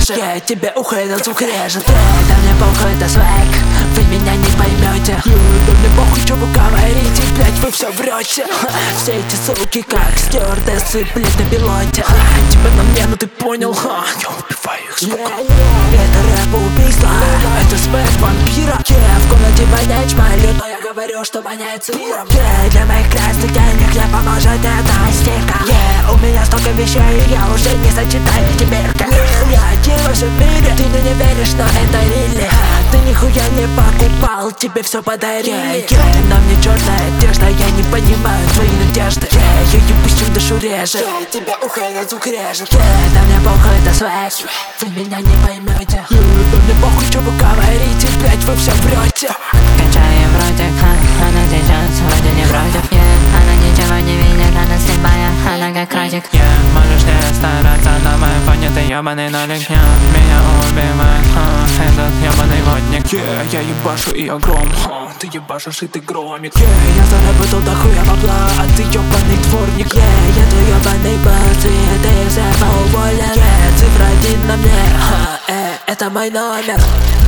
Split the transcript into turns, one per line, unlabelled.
режет. Я тебе ухо, этот звук режет. Да мне похуй, это свек, вы меня не поймете. Да мне похуй, что вы говорите, блять, вы все врете. Все эти суки как стюардессы, блять, на пилоте. Тебя на мне, ну ты понял, я убиваю их, сука. Это рэп-убийство, это свек вампира. В комнате воняет шмалет, но я говорю, что воняет сыром. Для моих красных денег не поможет эта стирка. У меня столько вещей, я уже не сочетаю теперь как я один во всем мире. Ты мне не веришь, но это рили. Ты нихуя не покупал, тебе все подарили. На мне черная одежда, я не понимаю твои надежды. Я ебусь, чем душу режет. Тебя ухо, этот звук режет. Да мне похуй, это свек, вы меня не поймете. Да мне похуй, что вы говорите, блять, вы все врете.
Качаем вроде как, она сейчас вроде не против. Она ничего не видит, она слепая, она как кротик.
Можешь не стараться, на моем фоне ты ебаный нолик. Меня убивает, этот ебаный водник. Я ебашу и огром, ты ебашишь и ты громик.
Я заработал дохуя бабла, а ты ебаный дворник. Я твой ебаный босс, и ты из этого уволен. Цифра 1 на мне, это мой номер.